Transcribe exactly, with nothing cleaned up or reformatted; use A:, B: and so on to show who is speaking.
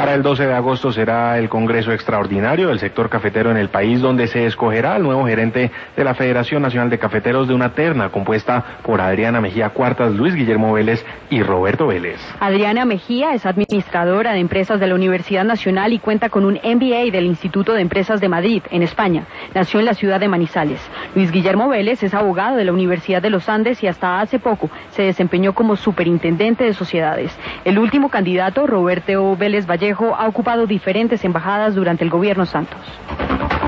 A: Para el doce de agosto será el Congreso Extraordinario del sector cafetero en el país, donde se escogerá al nuevo gerente de la Federación Nacional de Cafeteros de una terna compuesta por Adriana Mejía Cuartas, Luis Guillermo Vélez y Roberto Vélez.
B: Adriana Mejía es administradora de empresas de la Universidad Nacional y cuenta con un M B A del Instituto de Empresas de Madrid, en España. Nació en la ciudad de Manizales. Luis Guillermo Vélez es abogado de la Universidad de los Andes y hasta hace poco se desempeñó como superintendente de sociedades. El último candidato, Roberto Vélez Vallejo, ha ocupado diferentes embajadas durante el gobierno Santos.